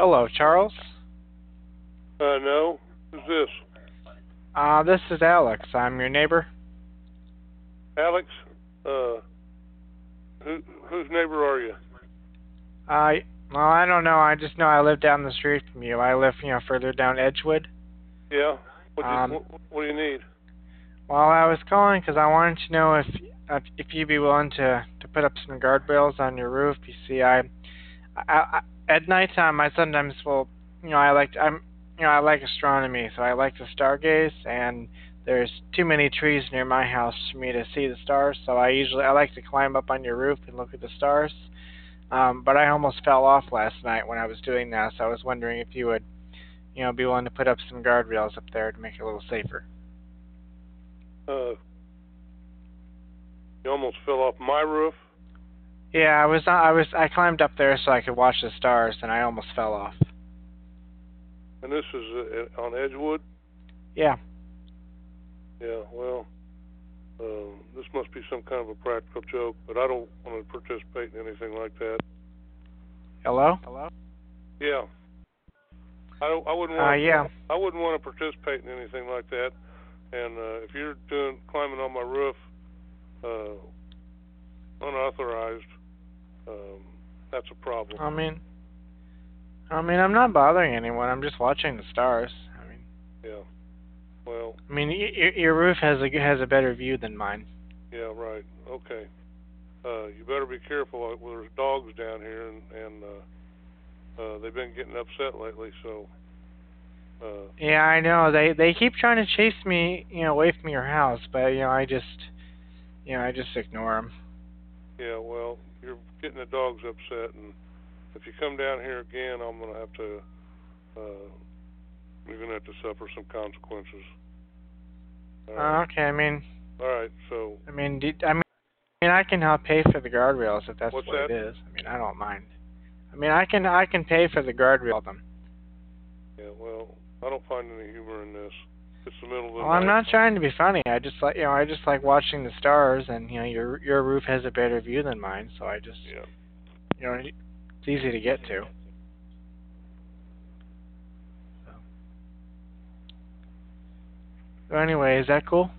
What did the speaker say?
Hello, Charles. No. Who's this? This is Alex. I'm your neighbor. Alex? Whose neighbor are you? Well, I don't know. I just know I live down the street from you. I live, further down Edgewood. Yeah. What do you need? Well, I was calling because I wanted to know if you'd be willing to put up some guardrails on your roof. You see, at nighttime I sometimes will, I like astronomy, so I like to stargaze, and there's too many trees near my house for me to see the stars. So I like to climb up on your roof and look at the stars. But I almost fell off last night when I was doing that, so I was wondering if you would, be willing to put up some guardrails up there to make it a little safer. You almost fell off my roof? Yeah, I climbed up there so I could watch the stars, and I almost fell off. And this is on Edgewood? Yeah. Yeah, well, this must be some kind of a practical joke, but I don't want to participate in anything like that. Hello? Yeah. I wouldn't want. Yeah. I wouldn't want to participate in anything like that. And if you're climbing on my roof, unauthorized, that's a problem. I mean, I'm not bothering anyone. I'm just watching the stars. Yeah. Well. Your roof has a better view than mine. Yeah. Right. Okay. You better be careful. There's dogs down here, and they've been getting upset lately. So. Yeah, I know. They keep trying to chase me, away from your house, but I just ignore them. Yeah. Well, you're getting the dogs upset, and if you come down here again, I'm gonna have to. You're gonna have to suffer some consequences. Okay. All right. So. I can help pay for the guardrails if that's what it is. I don't mind. I can pay for the guardrail them. Yeah. Well, I don't find any humor in this. It's the middle of the night. Well, I'm not trying to be funny. I just like watching the stars, and your roof has a better view than mine, so I just it's easy to get to. So anyway, is that cool?